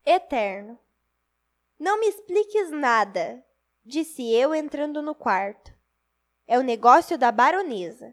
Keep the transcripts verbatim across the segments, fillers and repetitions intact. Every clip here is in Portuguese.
Eterno. Não me expliques nada, disse eu entrando no quarto. É o negócio da baronesa.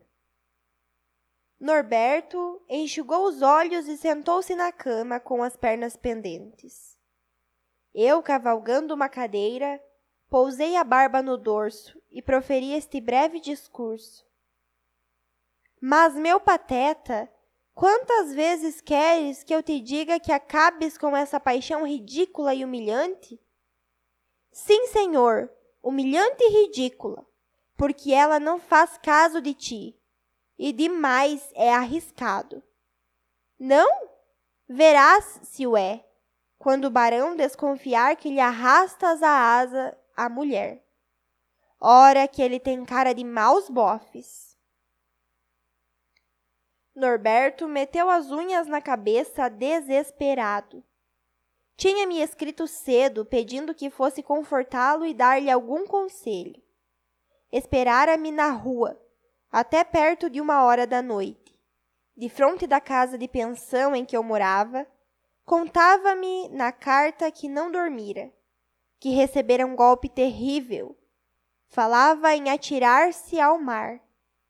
Norberto enxugou os olhos e sentou-se na cama com as pernas pendentes. Eu, cavalgando uma cadeira, pousei a barba no dorso e proferi este breve discurso. Mas, meu pateta, quantas vezes queres que eu te diga que acabes com essa paixão ridícula e humilhante? Sim, senhor, humilhante e ridícula, porque ela não faz caso de ti, e demais é arriscado. Não? Verás se o é, quando o barão desconfiar que lhe arrastas a asa à mulher. Ora que ele tem cara de maus bofes. Norberto meteu as unhas na cabeça desesperado. Tinha-me escrito cedo, pedindo que fosse confortá-lo e dar-lhe algum conselho. Esperara-me na rua, até perto de uma hora da noite. Defronte da casa de pensão em que eu morava, contava-me na carta que não dormira, que recebera um golpe terrível. Falava em atirar-se ao mar.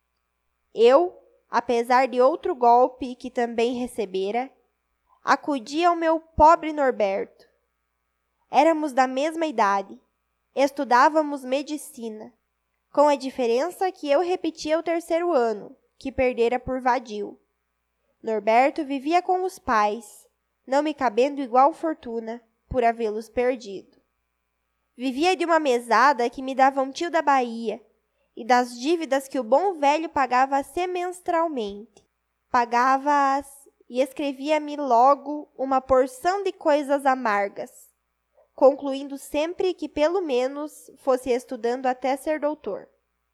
Eu, apesar de outro golpe que também recebera, acudi ao meu pobre Norberto. Éramos da mesma idade, estudávamos medicina, com a diferença que eu repetia o terceiro ano, que perdera por vadio. Norberto vivia com os pais, não me cabendo igual fortuna por havê-los perdido. Vivia de uma mesada que me dava um tio da Bahia e das dívidas que o bom velho pagava semestralmente. Pagava-as e escrevia-me logo uma porção de coisas amargas, concluindo sempre que pelo menos fosse estudando até ser doutor.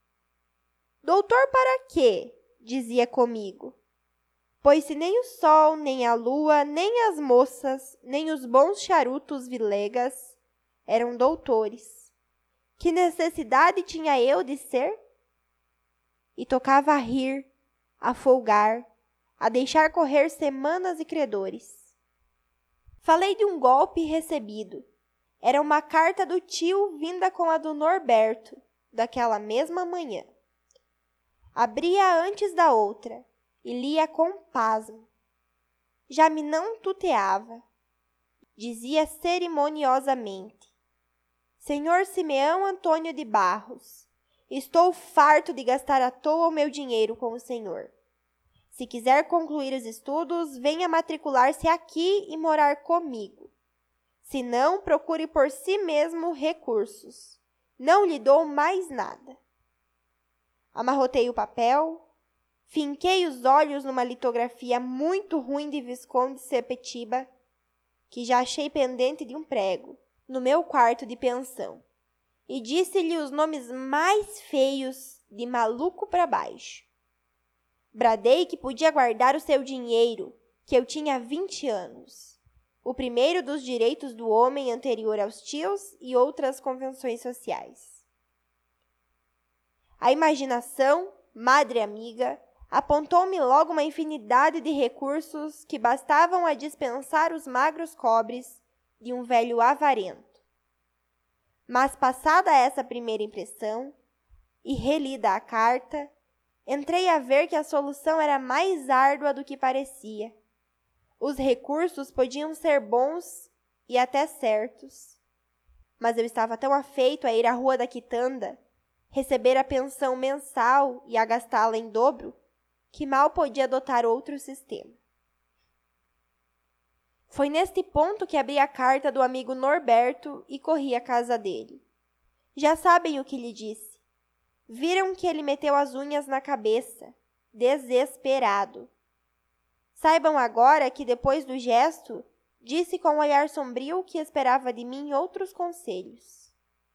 Doutor para quê? Dizia comigo. Pois se nem o sol, nem a lua, nem as moças, nem os bons charutos vilegas eram doutores, que necessidade tinha eu de ser? E tocava a rir, a folgar, a deixar correr semanas e credores. Falei de um golpe recebido. Era uma carta do tio vinda com a do Norberto, daquela mesma manhã. Abria antes da outra e lia com pasmo. Já me não tuteava. Dizia cerimoniosamente: Senhor Simeão Antônio de Barros, estou farto de gastar à toa o meu dinheiro com o senhor. Se quiser concluir os estudos, venha matricular-se aqui e morar comigo. Se não, procure por si mesmo recursos. Não lhe dou mais nada. Amarrotei o papel, finquei os olhos numa litografia muito ruim de Visconde Sepetiba, que já achei pendente de um prego, no meu quarto de pensão, e disse-lhe os nomes mais feios de maluco para baixo. Bradei que podia guardar o seu dinheiro, que eu tinha vinte anos. O primeiro dos direitos do homem anterior aos tios e outras convenções sociais. A imaginação, madre amiga, apontou-me logo uma infinidade de recursos que bastavam a dispensar os magros cobres de um velho avarento. Mas passada essa primeira impressão, e relida a carta, entrei a ver que a solução era mais árdua do que parecia. Os recursos podiam ser bons e até certos. Mas eu estava tão afeito a ir à Rua da Quitanda, receber a pensão mensal e a gastá-la em dobro, que mal podia adotar outro sistema. Foi neste ponto que abri a carta do amigo Norberto e corri à casa dele. Já sabem o que lhe disse. Viram que ele meteu as unhas na cabeça, desesperado. Saibam agora que, depois do gesto, disse com um olhar sombrio que esperava de mim outros conselhos.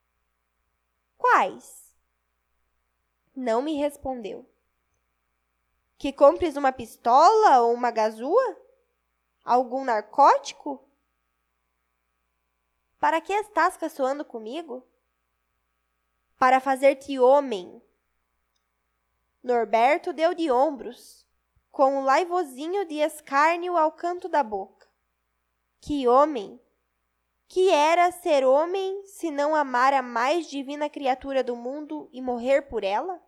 Quais? Não me respondeu. Que compres uma pistola ou uma gazua? Algum narcótico? Para que estás caçoando comigo? Para fazer-te homem. Norberto deu de ombros, com um laivozinho de escárnio ao canto da boca. Que homem? Que era ser homem se não amar a mais divina criatura do mundo e morrer por ela?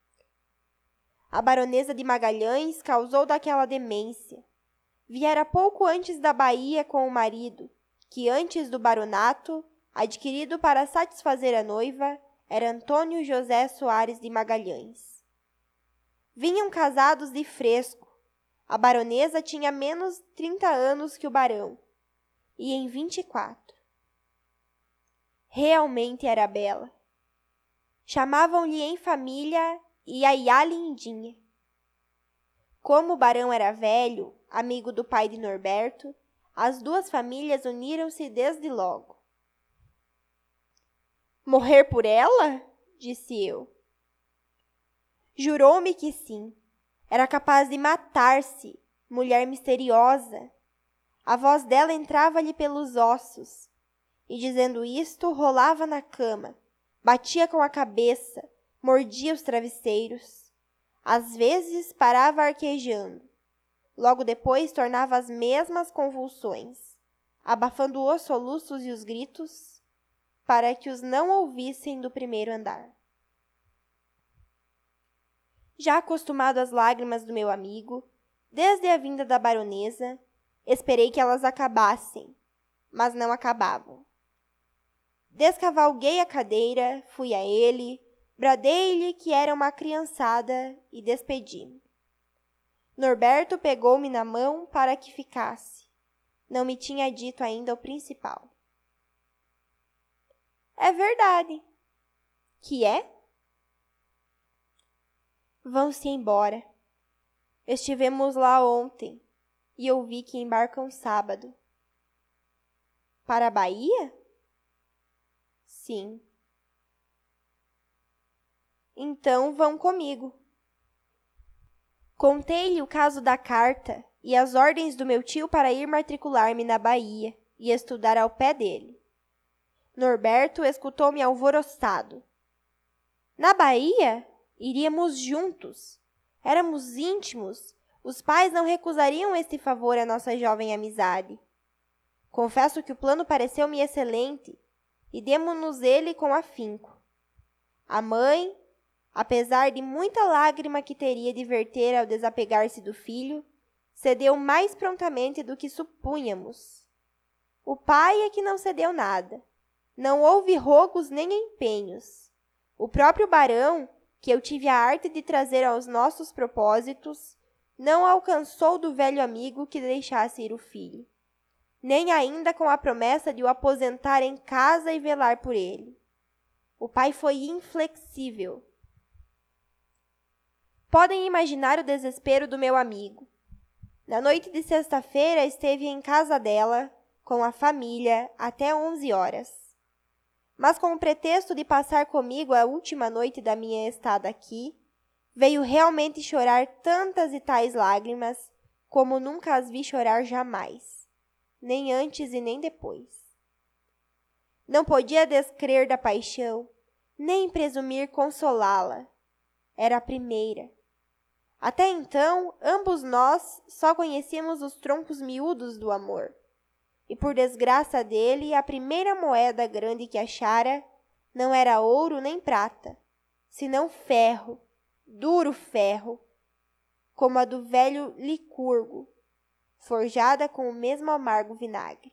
A baronesa de Magalhães causou daquela demência. Viera pouco antes da Bahia com o marido, que antes do baronato, adquirido para satisfazer a noiva, era Antônio José Soares de Magalhães. Vinham casados de fresco. A baronesa tinha menos trinta anos que o barão, e em vinte e quatro. Realmente era bela. Chamavam-lhe em família Iaiá Lindinha. Como o barão era velho, amigo do pai de Norberto, as duas famílias uniram-se desde logo. Morrer por ela? Disse eu. Jurou-me que sim. Era capaz de matar-se, mulher misteriosa. A voz dela entrava-lhe pelos ossos, e dizendo isto, rolava na cama, batia com a cabeça, mordia os travesseiros. Às vezes parava arquejando. Logo depois tornava as mesmas convulsões, abafando os soluços e os gritos, para que os não ouvissem do primeiro andar. Já acostumado às lágrimas do meu amigo, desde a vinda da baronesa, esperei que elas acabassem, mas não acabavam. Descavalguei a cadeira, fui a ele, bradei-lhe que era uma criançada e despedi-me. Norberto pegou-me na mão para que ficasse. Não me tinha dito ainda o principal. É verdade. Que é? Vão-se embora. Estivemos lá ontem e ouvi que embarcam sábado. Para a Bahia? Sim. Então vão comigo. Contei-lhe o caso da carta e as ordens do meu tio para ir matricular-me na Bahia e estudar ao pé dele. Norberto escutou-me alvoroçado. Na Bahia? Iríamos juntos. Éramos íntimos. Os pais não recusariam este favor à nossa jovem amizade. Confesso que o plano pareceu-me excelente e demo-nos ele com afinco. A mãe, apesar de muita lágrima que teria de verter ao desapegar-se do filho, cedeu mais prontamente do que supunhamos. O pai é que não cedeu nada. Não houve rogos nem empenhos. O próprio barão, que eu tive a arte de trazer aos nossos propósitos, não alcançou do velho amigo que deixasse ir o filho, nem ainda com a promessa de o aposentar em casa e velar por ele. O pai foi inflexível. Podem imaginar o desespero do meu amigo. Na noite de sexta-feira esteve em casa dela, com a família, até onze horas. Mas com o pretexto de passar comigo a última noite da minha estada aqui, veio realmente chorar tantas e tais lágrimas como nunca as vi chorar jamais, nem antes e nem depois. Não podia descrer da paixão, nem presumir consolá-la. Era a primeira. Até então, ambos nós só conhecíamos os troncos miúdos do amor. E por desgraça dele, a primeira moeda grande que achara não era ouro nem prata, senão ferro, duro ferro, como a do velho Licurgo, forjada com o mesmo amargo vinagre.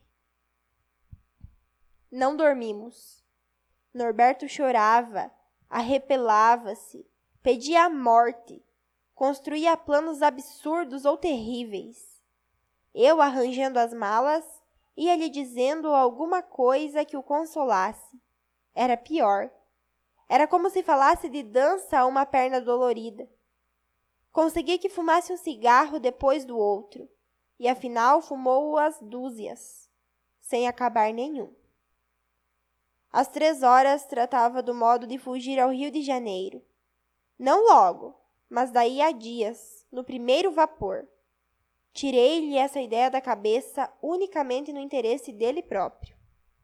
Não dormimos. Norberto chorava, arrepelava-se, pedia a morte, construía planos absurdos ou terríveis. Eu, arranjando as malas, ia-lhe dizendo alguma coisa que o consolasse. Era pior. Era como se falasse de dança a uma perna dolorida. Consegui que fumasse um cigarro depois do outro, e afinal fumou as dúzias, sem acabar nenhum. Às três horas tratava do modo de fugir ao Rio de Janeiro. Não logo, mas daí a dias, no primeiro vapor. Tirei-lhe essa ideia da cabeça unicamente no interesse dele próprio.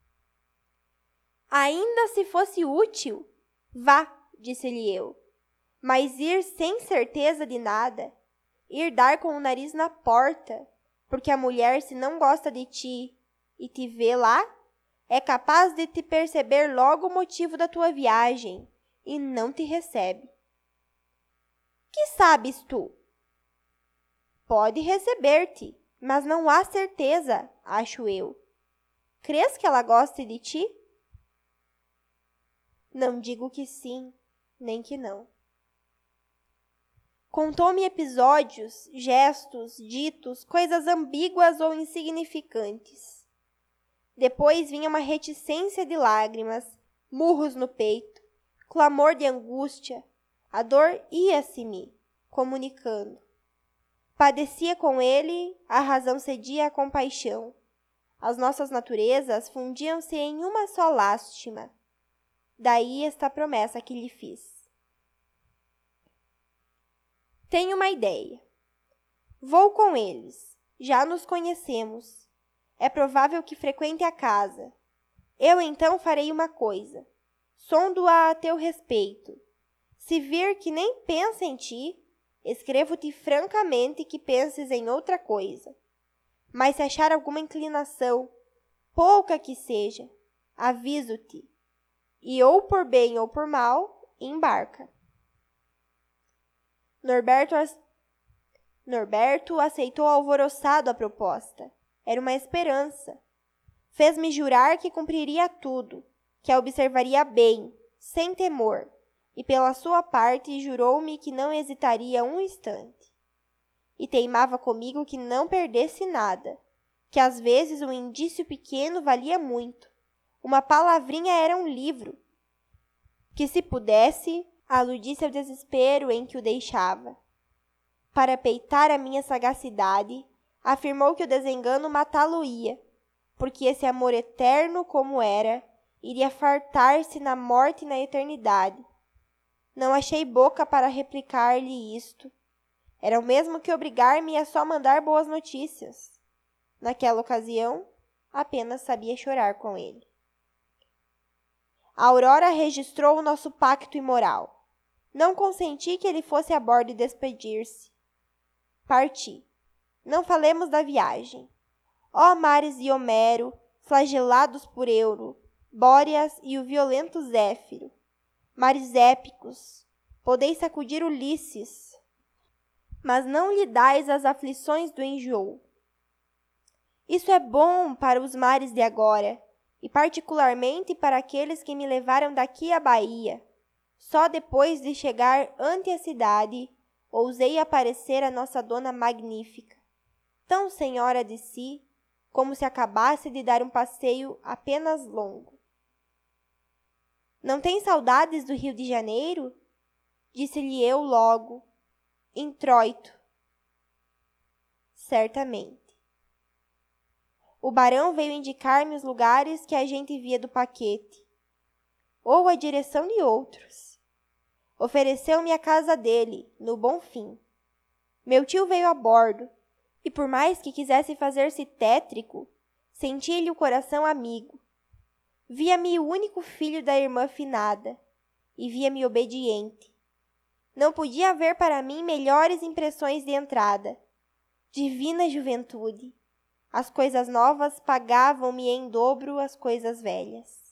Ainda se fosse útil, vá, disse-lhe eu. Mas ir sem certeza de nada, ir dar com o nariz na porta, porque a mulher, se não gosta de ti e te vê lá, É capaz de te perceber logo o motivo da tua viagem e não te recebe. Que sabes tu? Pode receber-te, mas não há certeza, acho eu. Crês que ela goste de ti? Não digo que sim, nem que não. Contou-me episódios, gestos, ditos, coisas ambíguas ou insignificantes. Depois vinha uma reticência de lágrimas, murros no peito, clamor de angústia. A dor ia-se-me, comunicando. Padecia com ele, a razão cedia à compaixão. As nossas naturezas fundiam-se em uma só lástima. Daí esta promessa que lhe fiz. Tenho uma ideia. Vou com eles. Já nos conhecemos. É provável que frequente a casa. Eu então farei uma coisa. Sondo-a a teu respeito. Se vir que nem pensa em ti, escrevo-te francamente que penses em outra coisa. Mas se achar alguma inclinação, pouca que seja, aviso-te. E ou por bem ou por mal, embarca. Norberto, Norberto aceitou alvoroçado a proposta. Era uma esperança. Fez-me jurar que cumpriria tudo, que a observaria bem, sem temor, e pela sua parte jurou-me que não hesitaria um instante. E teimava comigo que não perdesse nada, que às vezes um indício pequeno valia muito. Uma palavrinha era um livro, que se pudesse, aludisse ao desespero em que o deixava. Para peitar a minha sagacidade, afirmou que o desengano matá-lo-ia, porque esse amor eterno como era, iria fartar-se na morte e na eternidade. Não achei boca para replicar-lhe isto. Era o mesmo que obrigar-me a só mandar boas notícias. Naquela ocasião, apenas sabia chorar com ele. A Aurora registrou o nosso pacto imoral. Não consenti que ele fosse a bordo e despedir-se. Parti. Não falemos da viagem. Ó mares de Homero, flagelados por Euro, Bóreas e o violento Zéfiro. Mares épicos, podeis sacudir Ulisses, mas não lhe dais as aflições do enjoo. Isso é bom para os mares de agora, e particularmente para aqueles que me levaram daqui à Bahia. Só depois de chegar ante a cidade, ousei aparecer a nossa dona magnífica, tão senhora de si, como se acabasse de dar um passeio apenas longo. Não tem saudades do Rio de Janeiro? Disse-lhe eu logo, introito. Certamente. O barão veio indicar-me os lugares que a gente via do paquete, ou a direção de outros. Ofereceu-me a casa dele, no Bonfim. Meu tio veio a bordo, e por mais que quisesse fazer-se tétrico, sentia-lhe o coração amigo. Via-me o único filho da irmã finada, e via-me obediente. Não podia haver para mim melhores impressões de entrada. Divina juventude! As coisas novas pagavam-me em dobro as coisas velhas.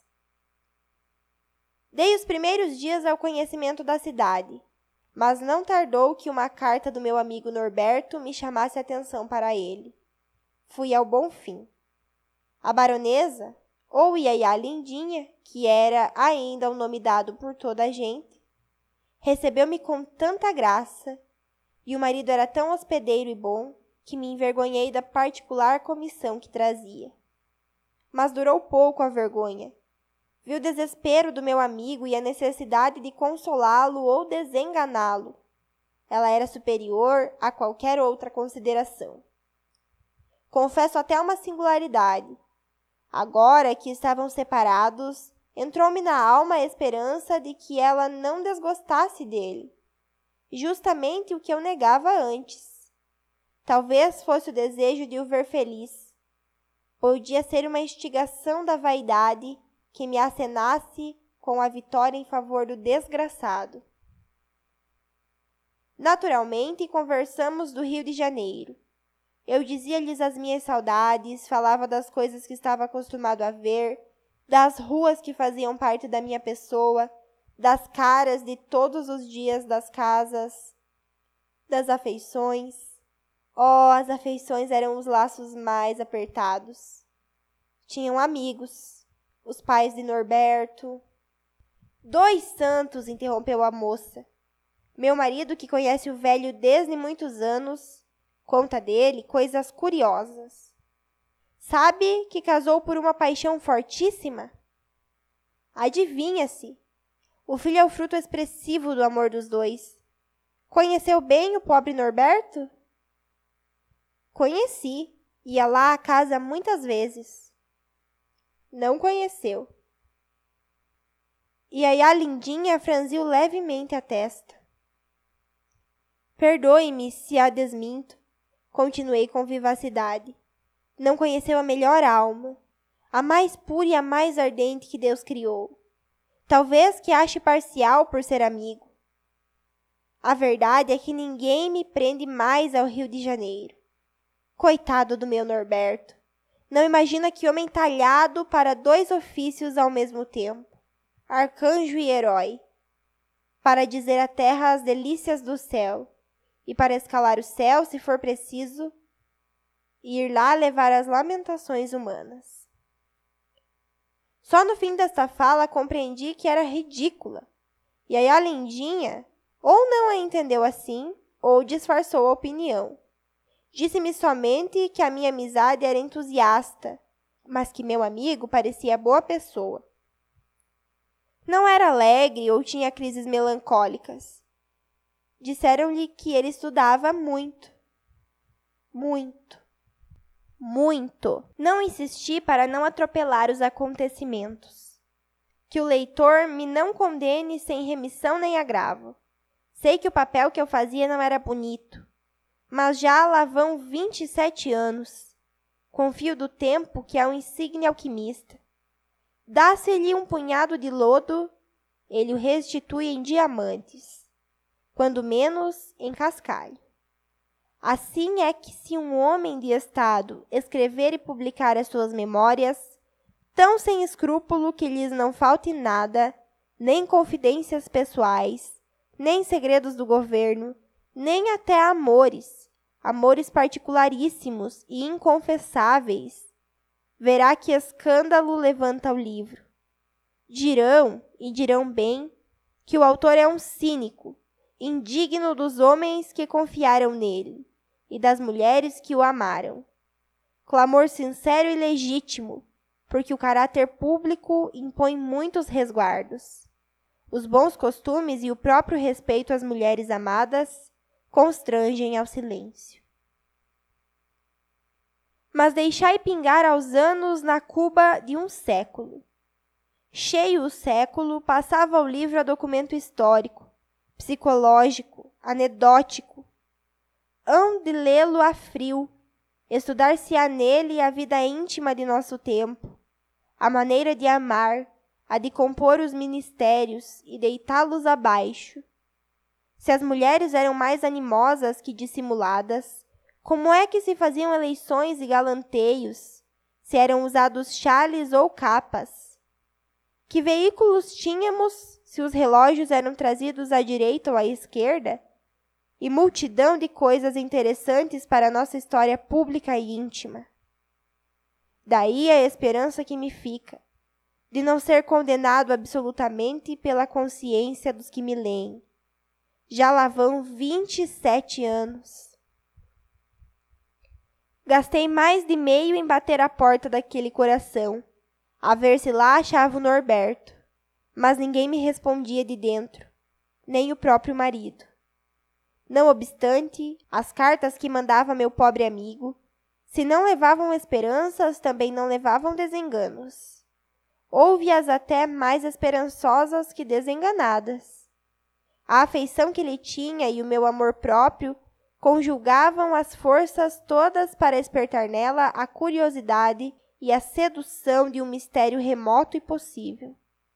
Dei os primeiros dias ao conhecimento da cidade, mas não tardou que uma carta do meu amigo Norberto me chamasse a atenção para ele. Fui ao Bonfim. A baronesa, ou Iaiá Lindinha, que era ainda o nome dado por toda a gente, recebeu-me com tanta graça, e o marido era tão hospedeiro e bom, que me envergonhei da particular comissão que trazia. Mas durou pouco a vergonha. Vi o desespero do meu amigo e a necessidade de consolá-lo ou desenganá-lo. Ela era superior a qualquer outra consideração. Confesso até uma singularidade. Agora que estavam separados, entrou-me na alma a esperança de que ela não desgostasse dele. Justamente o que eu negava antes. Talvez fosse o desejo de o ver feliz. Podia ser uma instigação da vaidade que me acenasse com a vitória em favor do desgraçado. Naturalmente, conversamos do Rio de Janeiro. Eu dizia-lhes as minhas saudades, falava das coisas que estava acostumado a ver, das ruas que faziam parte da minha pessoa, das caras de todos os dias das casas, das afeições. Oh, as afeições eram os laços mais apertados. Tinham amigos, os pais de Norberto. Dois santos, interrompeu a moça. Meu marido, que conhece o velho desde muitos anos, conta dele coisas curiosas. Sabe que casou por uma paixão fortíssima? Adivinha-se. O filho é o fruto expressivo do amor dos dois. Conheceu bem o pobre Norberto? Conheci. Ia lá à casa muitas vezes. Não conheceu. E aí a lindinha franziu levemente a testa. Perdoe-me se a desminto, continuei com vivacidade. Não conheceu a melhor alma, a mais pura e a mais ardente que Deus criou. Talvez que ache parcial por ser amigo. A verdade é que ninguém me prende mais ao Rio de Janeiro. Coitado do meu Norberto. Não imagina que homem talhado para dois ofícios ao mesmo tempo. Arcanjo e herói. Para dizer à terra as delícias do céu. E para escalar o céu, se for preciso, ir lá levar as lamentações humanas. Só no fim desta fala compreendi que era ridícula. E aí a lindinha ou não a entendeu assim, ou disfarçou a opinião. Disse-me somente que a minha amizade era entusiasta, mas que meu amigo parecia boa pessoa. Não era alegre ou tinha crises melancólicas. Disseram-lhe que ele estudava muito. Muito. Muito. Não insisti para não atropelar os acontecimentos. Que o leitor me não condene sem remissão nem agravo. Sei que o papel que eu fazia não era bonito, mas já lá vão vinte e sete anos. Confio do tempo que é um insigne alquimista. Dá-se-lhe um punhado de lodo, ele o restitui em diamantes, quando menos em cascalho. Assim é que se um homem de estado escrever e publicar as suas memórias, tão sem escrúpulo que lhes não falte nada, nem confidências pessoais, nem segredos do governo, nem até amores, amores particularíssimos e inconfessáveis, verá que escândalo levanta o livro. Dirão, e dirão bem, que o autor é um cínico, indigno dos homens que confiaram nele e das mulheres que o amaram. Clamor sincero e legítimo, porque o caráter público impõe muitos resguardos. Os bons costumes e o próprio respeito às mulheres amadas constrangem ao silêncio. Mas deixai pingar aos anos na cuba de um século. Cheio o século, passava o livro a documento histórico, psicológico, anedótico. Hão de lê-lo a frio, estudar-se-á nele a vida íntima de nosso tempo, a maneira de amar, a de compor os ministérios e deitá-los abaixo. Se as mulheres eram mais animosas que dissimuladas, como é que se faziam eleições e galanteios, se eram usados chales ou capas? Que veículos tínhamos, se os relógios eram trazidos à direita ou à esquerda? E multidão de coisas interessantes para a nossa história pública e íntima. Daí a esperança que me fica, de não ser condenado absolutamente pela consciência dos que me leem. Já lá vão vinte e sete anos. Gastei mais de meio em bater a porta daquele coração, a ver se lá achava o Norberto, mas ninguém me respondia de dentro, nem o próprio marido. Não obstante, as cartas que mandava meu pobre amigo, se não levavam esperanças, também não levavam desenganos. Houve-as até mais esperançosas que desenganadas. A afeição que lhe tinha e o meu amor próprio conjugavam as forças todas para despertar nela a curiosidade e a sedução de um mistério remoto e possível.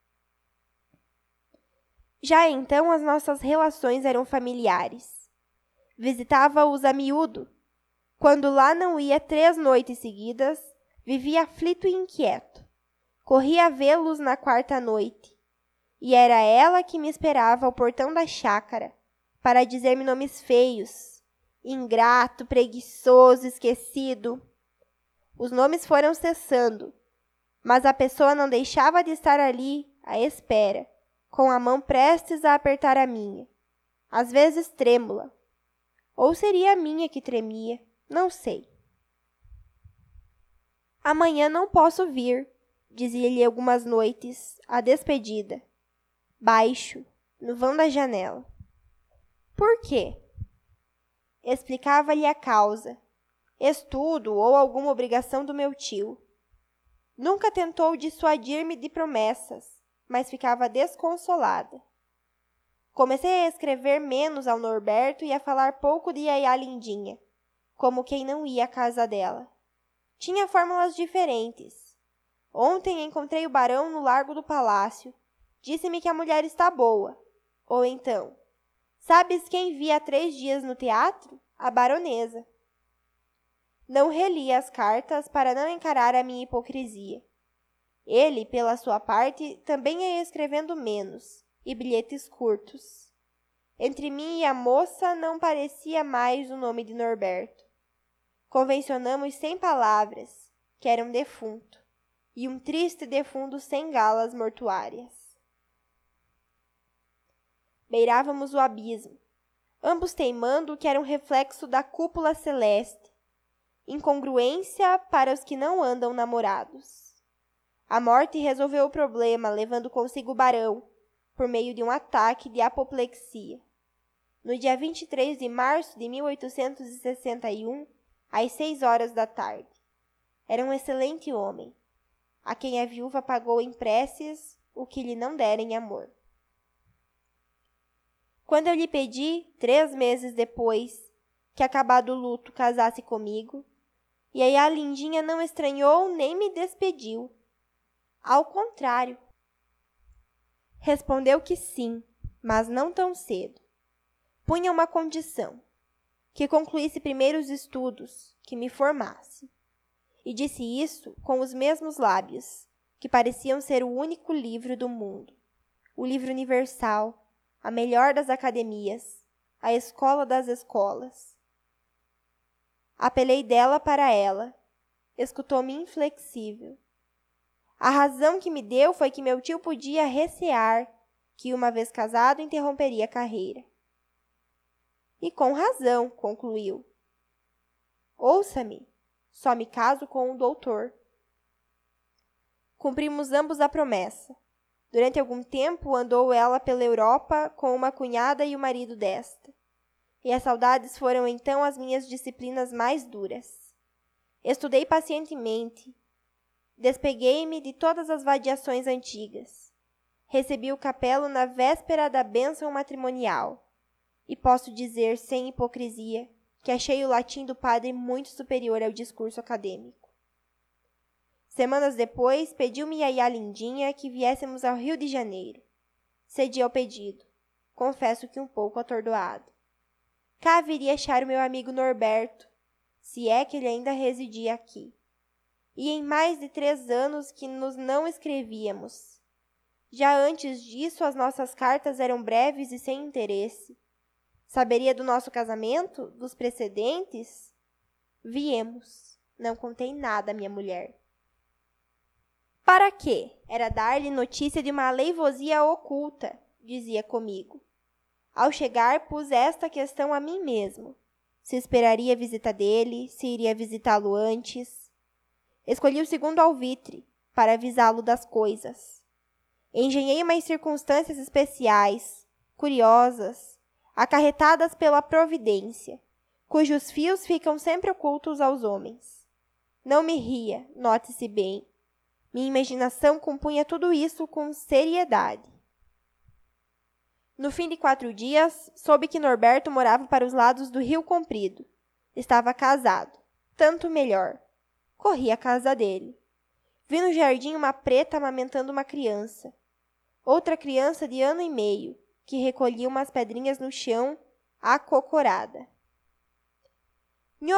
Já então as nossas relações eram familiares. Visitava-os a miúdo. Quando lá não ia três noites seguidas, vivia aflito e inquieto, Corri a vê-los na quarta noite, e era ela que me esperava ao portão da chácara, para dizer-me nomes feios, ingrato, preguiçoso, esquecido. Os nomes foram cessando, mas a pessoa não deixava de estar ali, à espera, com a mão prestes a apertar a minha, às vezes trêmula. Ou seria a minha que tremia, não sei. Amanhã não posso vir, dizia-lhe algumas noites, a despedida, baixo, no vão da janela. Por quê? Explicava-lhe a causa, estudo ou alguma obrigação do meu tio. Nunca tentou dissuadir-me de promessas, mas ficava desconsolada. Comecei a escrever menos ao Norberto e a falar pouco de Yaya Lindinha, como quem não ia à casa dela. Tinha fórmulas diferentes. Ontem encontrei o barão no largo do palácio. Disse-me que a mulher está boa. Ou então, sabes quem vi há três dias no teatro? A baronesa. Não reli as cartas para não encarar a minha hipocrisia. Ele, pela sua parte, também ia escrevendo menos, e bilhetes curtos. Entre mim e a moça não parecia mais o nome de Norberto. Convencionamos sem palavras, que era um defunto, e um triste defunto sem galas mortuárias. Beirávamos o abismo, ambos teimando que era um reflexo da cúpula celeste, incongruência para os que não andam namorados. A morte resolveu o problema, levando consigo o barão, por meio de um ataque de apoplexia. No dia vinte e três de março de mil oitocentos e sessenta e um, às seis horas da tarde. Era um excelente homem, a quem a viúva pagou em preces o que lhe não dera em amor. Quando eu lhe pedi, três meses depois, que acabado o luto casasse comigo, e aí a Lindinha não estranhou nem me despediu. Ao contrário. Respondeu que sim, mas não tão cedo. Punha uma condição, que concluísse primeiro os estudos, que me formasse. E disse isso com os mesmos lábios, que pareciam ser o único livro do mundo, o livro universal, a melhor das academias, a escola das escolas. Apelei dela para ela. Escutou-me inflexível. A razão que me deu foi que meu tio podia recear que, uma vez casado, interromperia a carreira. E com razão, concluiu. Ouça-me, só me caso com um doutor. Cumprimos ambos a promessa. Durante algum tempo andou ela pela Europa com uma cunhada e o marido desta. E as saudades foram então as minhas disciplinas mais duras. Estudei pacientemente. Despeguei-me de todas as vadiações antigas. Recebi o capelo na véspera da bênção matrimonial. E posso dizer, sem hipocrisia, que achei o latim do padre muito superior ao discurso acadêmico. Semanas depois, pediu-me Yaya Lindinha que viéssemos ao Rio de Janeiro. Cedi ao pedido, confesso que um pouco atordoado. Cá viria achar o meu amigo Norberto, se é que ele ainda residia aqui. E em mais de três anos que nos não escrevíamos. Já antes disso, as nossas cartas eram breves e sem interesse. Saberia do nosso casamento? Dos precedentes? Viemos. Não contei nada à minha mulher. Para quê? Era dar-lhe notícia de uma aleivosia oculta, dizia comigo. Ao chegar, pus esta questão a mim mesmo. Se esperaria a visita dele, se iria visitá-lo antes. Escolhi o segundo alvitre, para avisá-lo das coisas. Engenhei umas circunstâncias especiais, curiosas, acarretadas pela providência, cujos fios ficam sempre ocultos aos homens. Não me ria, note-se bem. Minha imaginação compunha tudo isso com seriedade. No fim de quatro dias, soube que Norberto morava para os lados do Rio Comprido. Estava casado. Tanto melhor. Corri à casa dele. Vi no jardim uma preta amamentando uma criança. Outra criança de ano e meio, que recolhia umas pedrinhas no chão, acocorada.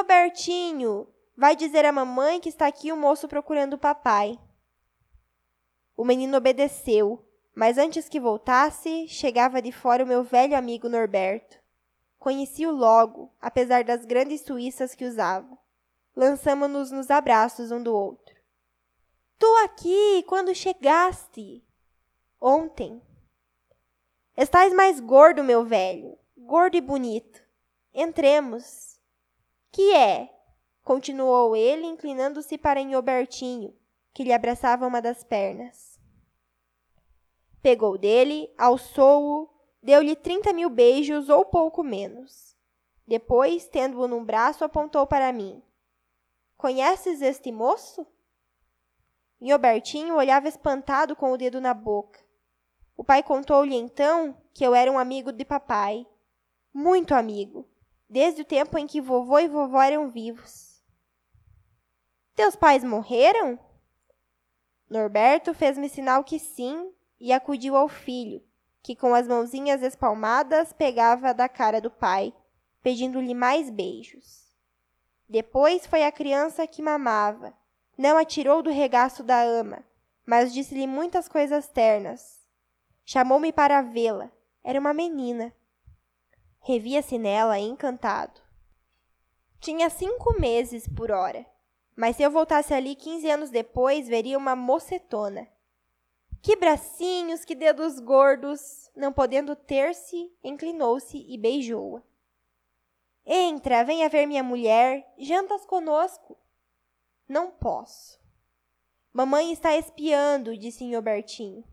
Nhobertinho, vai dizer à mamãe que está aqui o moço procurando o papai. O menino obedeceu, mas antes que voltasse, chegava de fora o meu velho amigo Norberto. Conheci-o logo, apesar das grandes suíças que usava. Lançamo-nos nos abraços um do outro. Tu aqui, quando chegaste? Ontem. Estás mais gordo, meu velho, gordo e bonito. Entremos. Que é? Continuou ele, inclinando-se para Nhobertinho, que lhe abraçava uma das pernas. Pegou dele, alçou-o, deu-lhe trinta mil beijos ou pouco menos. Depois, tendo-o num braço, apontou para mim. Conheces este moço? Nhobertinho olhava espantado com o dedo na boca. O pai contou-lhe então que eu era um amigo de papai. Muito amigo, desde o tempo em que vovô e vovó eram vivos. Teus pais morreram? Norberto fez-me sinal que sim e acudiu ao filho, que com as mãozinhas espalmadas pegava da cara do pai, pedindo-lhe mais beijos. Depois foi a criança que mamava. Não a tirou do regaço da ama, mas disse-lhe muitas coisas ternas. Chamou-me para vê-la. Era uma menina. Revia-se nela encantado. Tinha cinco meses por hora, mas se eu voltasse ali quinze anos depois, veria uma mocetona. Que bracinhos, que dedos gordos! Não podendo ter-se, inclinou-se e beijou-a. Entra, venha ver minha mulher, jantas conosco. Não posso. Mamãe está espiando, disse Nhobertinho.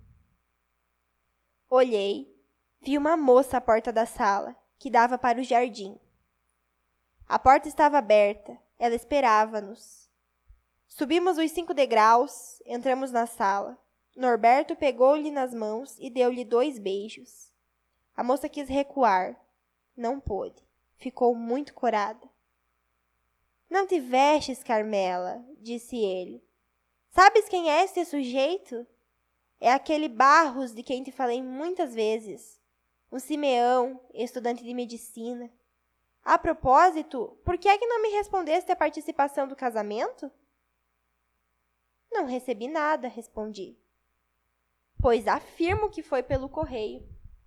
Olhei, vi uma moça à porta da sala, que dava para o jardim. A porta estava aberta, ela esperava-nos. Subimos os cinco degraus, entramos na sala. Norberto pegou-lhe nas mãos e deu-lhe dois beijos. A moça quis recuar. Não pôde. Ficou muito corada. Não te vexes, Carmela, disse ele. Sabes quem é este sujeito? É aquele Barros de quem te falei muitas vezes. Um Simeão, estudante de medicina. A propósito, por que é que não me respondeste a participação do casamento? Não recebi nada, respondi. Pois afirmo que foi pelo correio.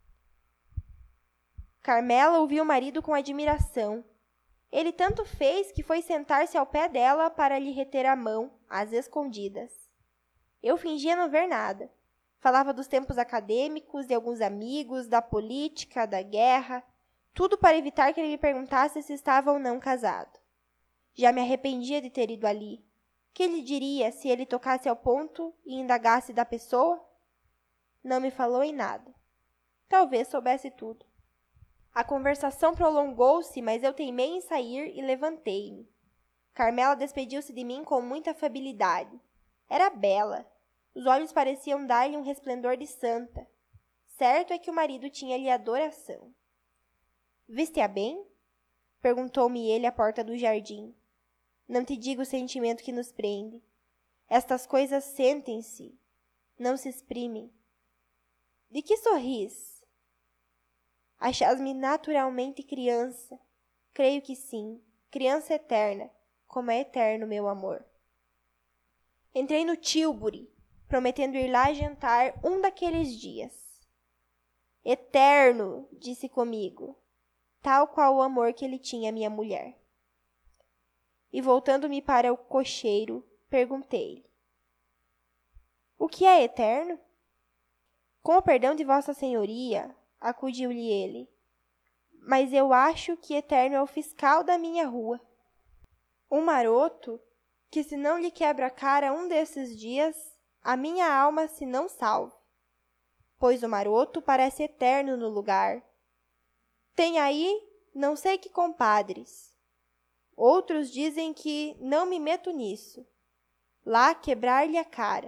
Carmela ouviu o marido com admiração. Ele tanto fez que foi sentar-se ao pé dela para lhe reter a mão, às escondidas. Eu fingia não ver nada. Falava dos tempos acadêmicos, de alguns amigos, da política, da guerra, tudo para evitar que ele lhe perguntasse se estava ou não casado. Já me arrependia de ter ido ali. Que lhe diria se ele tocasse ao ponto e indagasse da pessoa? Não me falou em nada. Talvez soubesse tudo. A conversação prolongou-se, mas eu teimei em sair e levantei-me. Carmela despediu-se de mim com muita afabilidade. Era bela. Os olhos pareciam dar-lhe um resplendor de santa. Certo é que o marido tinha-lhe adoração. Viste-a bem? Perguntou-me ele à porta do jardim. Não te digo o sentimento que nos prende. Estas coisas sentem-se, não se exprimem. De que sorris? Achas-me naturalmente criança? Creio que sim, criança eterna, como é eterno meu amor. Entrei no Tilbury, prometendo ir lá jantar um daqueles dias. Eterno, disse comigo, tal qual o amor que ele tinha à minha mulher. E voltando-me para o cocheiro, perguntei-lhe. O que é eterno? Com o perdão de Vossa Senhoria, acudiu-lhe ele, mas eu acho que eterno é o fiscal da minha rua. Um maroto que se não lhe quebra a cara um desses dias, a minha alma se não salve, pois o maroto parece eterno no lugar. Tem aí não sei que compadres. Outros dizem que não me meto nisso. Lá quebrar-lhe a cara.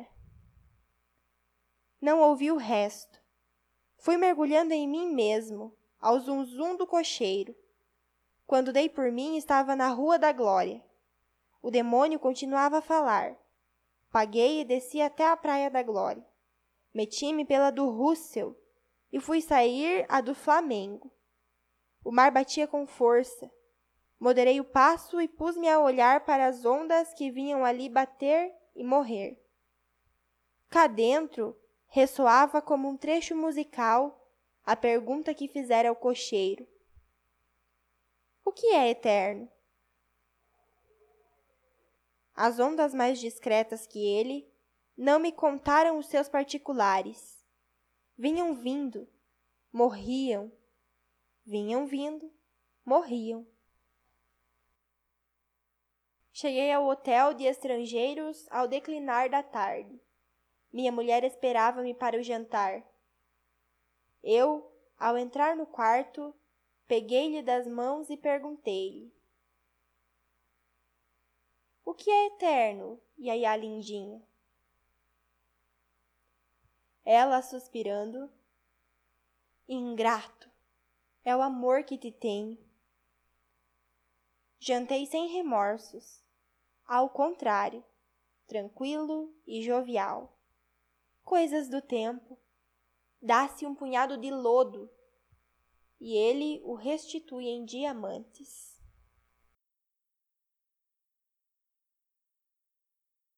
Não ouvi o resto. Fui mergulhando em mim mesmo, ao zunzum do cocheiro. Quando dei por mim, estava na Rua da Glória. O demônio continuava a falar. Paguei e desci até a Praia da Glória. Meti-me pela do Russell e fui sair a do Flamengo. O mar batia com força. Moderei o passo e pus-me a olhar para as ondas que vinham ali bater e morrer. Cá dentro, ressoava como um trecho musical a pergunta que fizera ao cocheiro: o que é eterno? As ondas mais discretas que ele não me contaram os seus particulares. Vinham vindo, morriam. Vinham vindo, morriam. Cheguei ao hotel de estrangeiros ao declinar da tarde. Minha mulher esperava-me para o jantar. Eu, ao entrar no quarto, peguei-lhe das mãos e perguntei-lhe: o que é eterno, Iaiá lindinha? Ela, suspirando: ingrato, é o amor que te tenho. Jantei sem remorsos, ao contrário, tranquilo e jovial. Coisas do tempo. Dá-se um punhado de lodo e ele o restitui em diamantes.